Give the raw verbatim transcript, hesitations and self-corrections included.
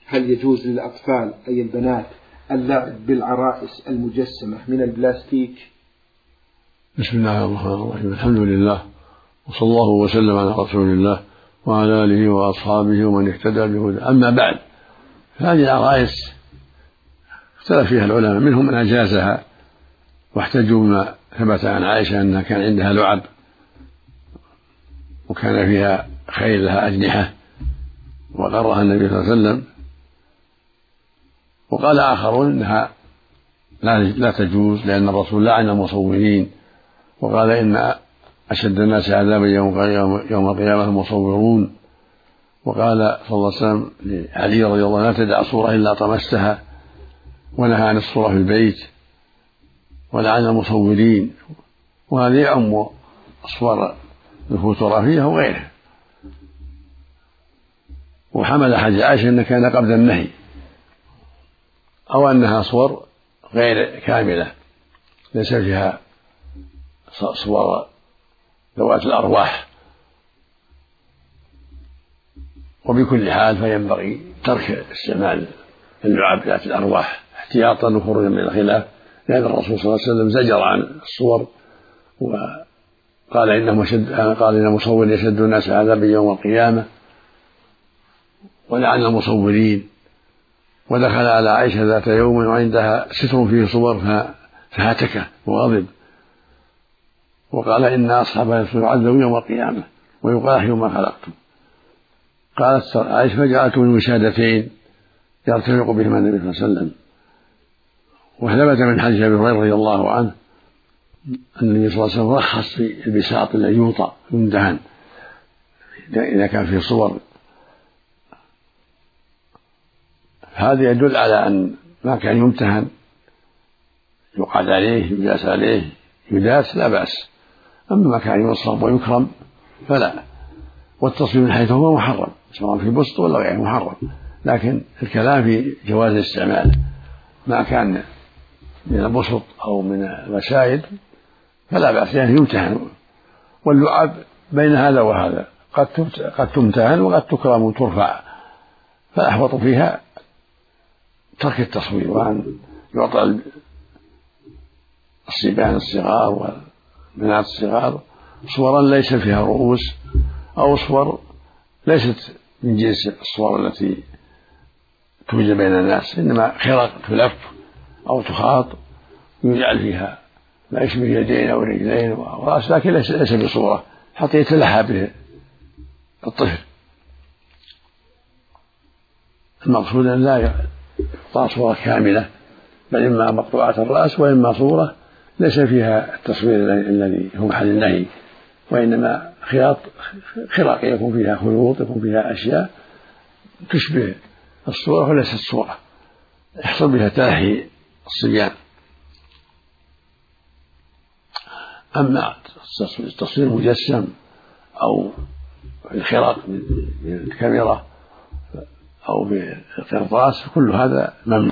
هل يجوز للأطفال أي البنات اللعب بالعرائس المجسمة من البلاستيك؟ بسم الله الرحمن الرحيم. الحمد لله، وصلى الله وسلم على رسول الله وعلى آله وأصحابه ومن اهتدى بهداه. أما بعد، هذه العرائس اختلف فيها العلماء، منهم من أجازها واحتجوا بما ثبت عن عائشة أنها كان عندها لعب وكان فيها خيل لها أجنحة وغرها النبي صلى الله عليه وسلم. وقال آخرون إنها لا تجوز لأن الرسول لعن المصورين، وقال إن أشد الناس عذابا يوم القيامة المصورون. وقال صلى الله عليه وسلم لعلي رضي الله عنه: لا تدع صورة إلا طمستها، ونهى عن الصورة في البيت، ولعن المصورين. وهذا يعم أصور الفوتوغرافية وغيرها. وحمل حديث عائشة أن كان قبل النهي، أو أنها صور غير كاملة ليس فيها صور ذوات الأرواح. وبكل حال فينبغي ترك استعمال اللعب ذات الأرواح احتياطا وخروجا من الخلاف، لأن الرسول صلى الله عليه وسلم زجر عن الصور وقال إنه شد قال إن المصور يشد الناس عذابا يوم القيامة، ولعن المصورين. ودخل على عائشة ذات يوم وعندها ستر فيه صور فهتكه وغضب وقال: إن أصحاب يعذبون يوم القيامة ويقال أحيوا ما خلقتم. قالت عائشة: فجعلت من وسادتين يرتفق بهما النبي صلى الله عليه وسلم. وثبت من حديث أبي هريرة رضي الله عنه أن النبي صلى الله عليه وسلم رخص في البساط الذي يوطأ يمدهن إذا كان فيه صور. هذا يدل على أن ما كان يمتهن يقعد عليه يجلس عليه يداس لا بأس، أما ما كان يوصف ويكرم فلا. والتصوير من حيث هو محرم سواء في بسط ولا غيره محرم، لكن الكلام في جواز الاستعمال ما كان من البسط أو من الوسائد فلا بأس، يعني يمتهن. واللعب بين هذا وهذا قد تمتهن وقد تكرم وترفع، فالأحوط فيها ترك التصوير، وأن يعطى الصبيان الصغار والبنات الصغار صورا ليس فيها رؤوس، أو صور ليست من جنس الصور التي توجد بين الناس، إنما خرق تلف أو تخاط يجعل فيها ما يشبه يدين أو رجلين ورأس، لكن ليس بصورة حتى يتلهى به الطفل. المقصود أن لا يعطى صورة كاملة، بل إما مقطوعة الرأس وإما صورة ليس فيها التصوير الذي هو محل النهي، وإنما خياط خرق يكون فيها خيوط يكون فيها أشياء تشبه الصورة وليست صورة يحصل بها تلهي الصبيان. أما التصوير مجسم أو الخرق من الكاميرا أو بالقرطاس كل هذا ممنوع.